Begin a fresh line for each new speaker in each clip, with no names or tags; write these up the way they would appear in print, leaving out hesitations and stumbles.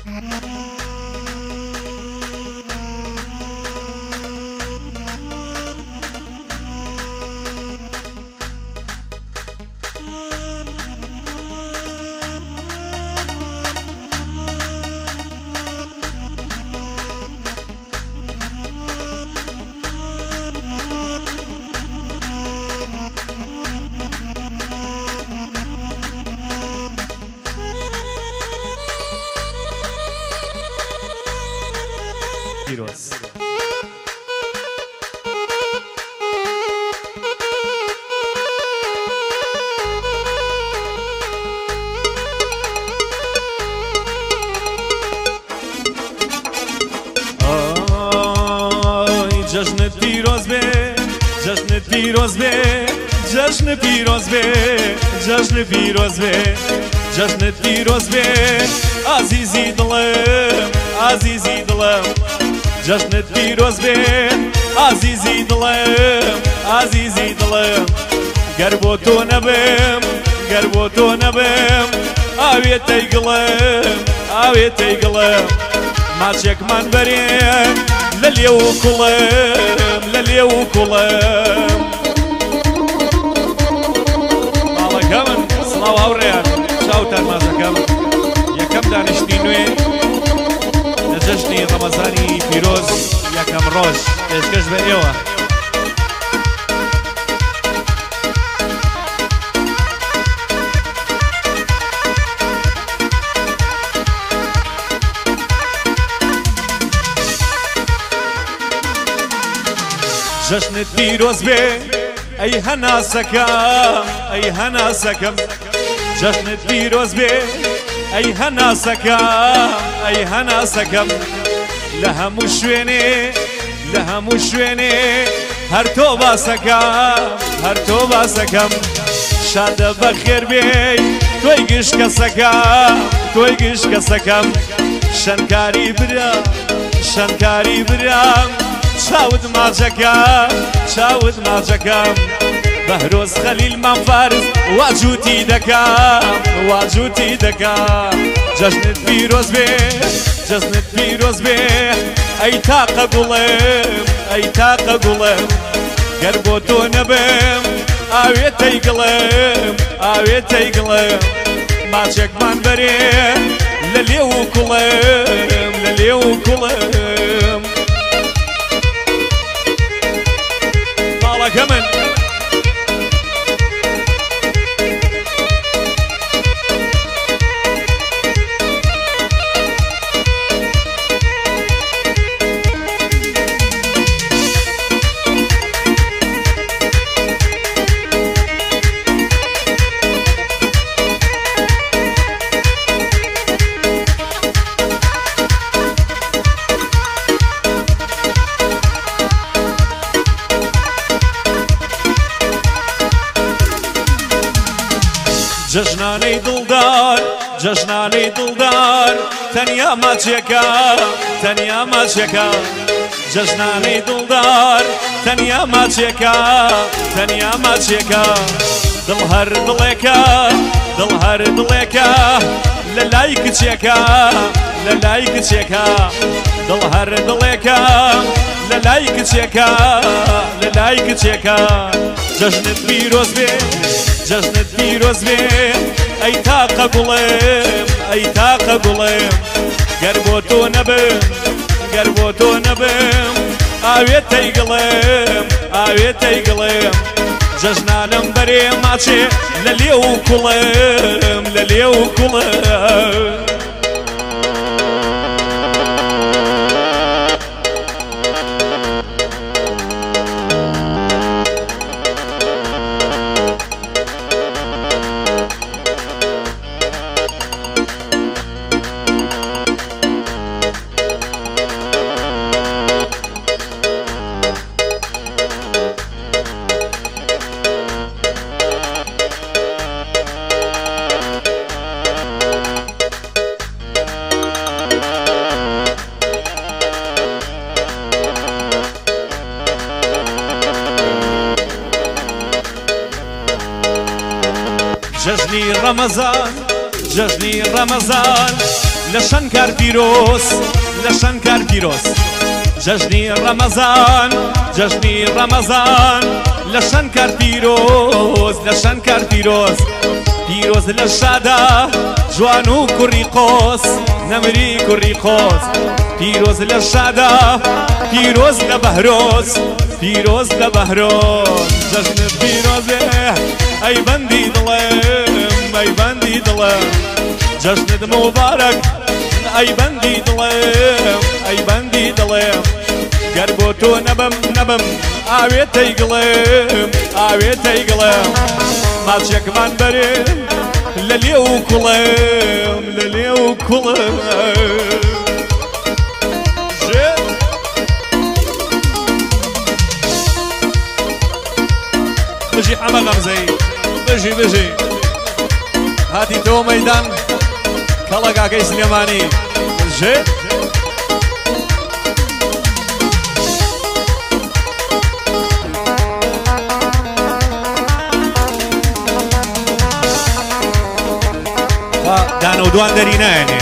پیرۆز جشن پیروز به جشن پیروز به جشن پیروز به جشن پیروز به جشن پیروز به عزیزی دلم عزیزی دلم جشن پیروز به عزیزی دلم عزیزی دلم گر بۆ تۆ نەبم گر بۆ تۆ نەبم ئاوێتەی گڵم ئاوێتەی گڵم ماچێکمان بەرێن لە لێو و کوڵم لە لێو و کوڵم ماڵەکە من سڵاو هاوڕێیان چاوتان مازەکەم یەکەم دانیشتی نوێ لە جەژنی ڕەمەزانی پیرۆز یەکەم ڕۆژ پێشکەش بە ئێوە جشنت پیروز به ای هناسکم ای هناسکم جشنت پیروز به ای هناسکم ای هناسکم لهمو شوێنێ لهمو شوێنێ هەر تۆ باسەکەم هەر تۆ باسەکەم شادە بەخێر بێ تۆی گشت کەسەکەم تۆی گشت کەسەکەم شەنکاری برا شەنکاری برام چاوت ماجەکەم چاوت ماجەکەم بەهرۆز خەلیلمان فارس واجوتی دەکەم واجوتی دەکەم جەژنت پیرۆز بێ جەژنت پیرۆز بێ ئەی تاقە گوڵم ئەی تاقە گوڵم گەر بۆ تۆ نەبم ئاوێتەی گڵم ئاوێتەی گڵم ماچێکمان بەرێ لە لێو و کوڵم لە لێو و کوڵم ماڵەکە من جەژنانەی دڵدار جەژنانەی دڵدار تەنیا ماچێکە تەنیا ماچێکە جەژنانەی دڵدار تەنیا ماچێکە تەنیا ماچێکە دڵ هەر دڵێکە دڵ هەر دڵێکە لە لای کچێکە لە لای کچێکە دڵ هەر دڵێکە لە لای کچێکە لە لای کچێکە جەژنت پیرۆز بێ جەژنت پیرۆز بێ ئەی تاقە گوڵم ئەی تاقە گوڵم گەر بۆ تۆ نەبم گەر بۆ تۆ نەبم ئاوێتەی گڵم ئاوێتەی گڵم جەژنانم بەرێ ماچێ لە لێو و کوڵم لە لێو و کوڵم جەژنی ڕەمەزان جەژنی ڕەمەزان لشنكر فيروس لشنكر فيروس جشني رمضان جشني رمضان لشنكر فيروس لشنكر فيروس فيروس للشادة جوانو كوريقوس نمري كوريقوس فيروس للشادة فيروس لبهروس فيروس لبهروس جشن فيروس اي بندي ظلم اي بندي ظلم جشن مبارك اي بندي ظلم اي بندي ظلم قربوتو نبم نبم اويتي قلم اويتي قلم ما تشك من بريم لليو كلم لليو كلم بجي حما غمزي بجي بجي هاتي تو ميدان كلا كاكي سليماني بجي دانو دوان دريناني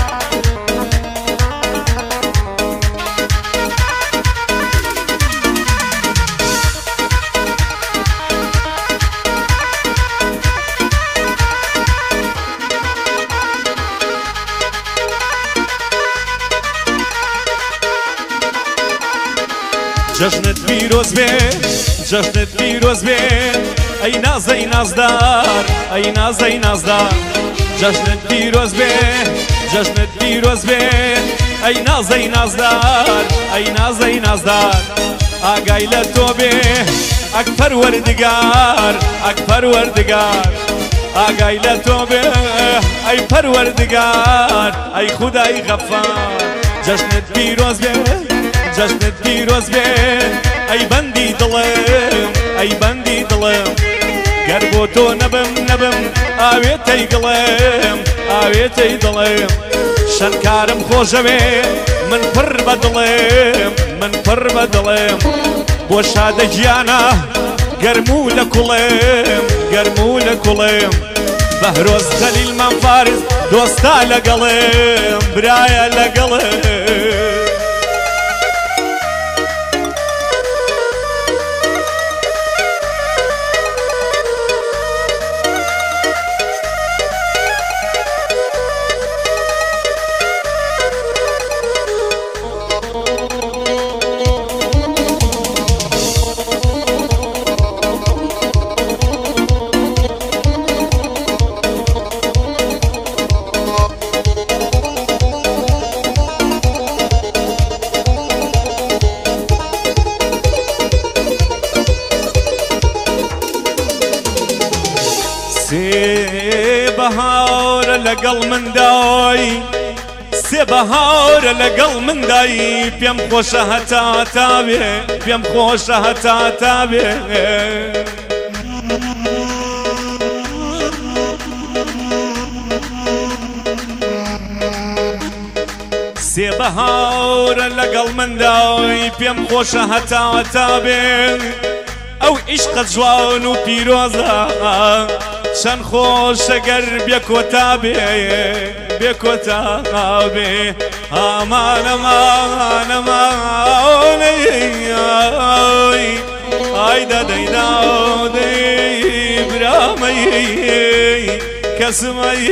جشنت فيروز بي جشنت فيروز بي اي ناز اي نازدار اي ناز اي نازدار جشنت فيروز بي جشنت فيروز بي اي ناز اي نازدار اي ناز اي نازدار اقاي لتوبي اكبر وردقار اكبر وردقار اقاي لتوبي اي پروردگار اي خدای غفار جشنت فيروز بي جشنت فيروز بي اي بندي ظلم اي بندي ظلم قربوتو نبم نبم اويتي قلم اويتي ظلم شنكارم خوشوي من پر بدلم من پر بدلم بوشاد جيانا قرمو لكلم قرمو لكلم بهروز خليل من فارس دوستا لقلم برايا لقلم بهار لقل من داي سي بهار لقل من داي بيم خوشه هتا تابي بيم خوشه هتا تابي سي بهار لقل من داي بيم خوشه هتا تابي او عشق جوان و پیروزه شن خوش اگر بیکوتابی بیکوتابی امان امان امان ای دادی دادی برامی کسمی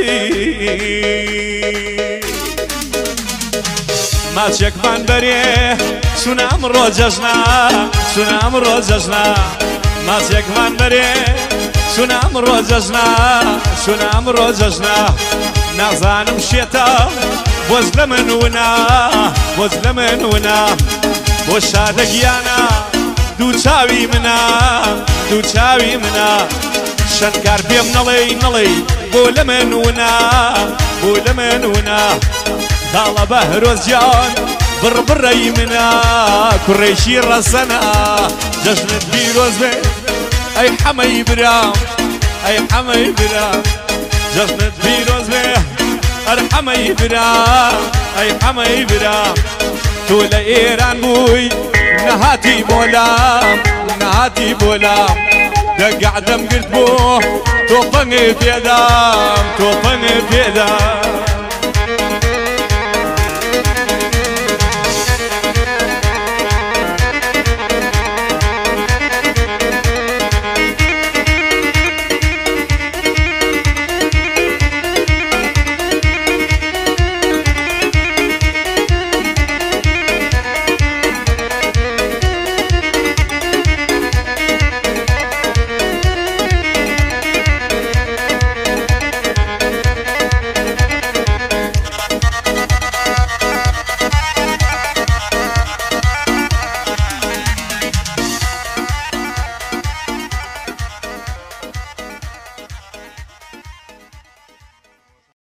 ما چک من بریه شونم رو جشنا شونم رو جشنا ما چک من بریه شونم رو جشنا شونم رو جشنا نازانم شیتا بوز لمنونا بوز لمنونا بوز شادگیانا دو چاوی منا دو چاوی منا شنکار بیم نلی نلی بو لمنونا بو لمنونا دالا بهروز جان بربري منا كريشي رسنا جشنت فيروز بي اي حمي برام اي حمي برام جشنت فيروز بي ارحمي برام اي حمي برام تولا ايران بوي نهاتي بولام نهاتي بولام دق عدم قلت بوه توفني في دام توفني في دام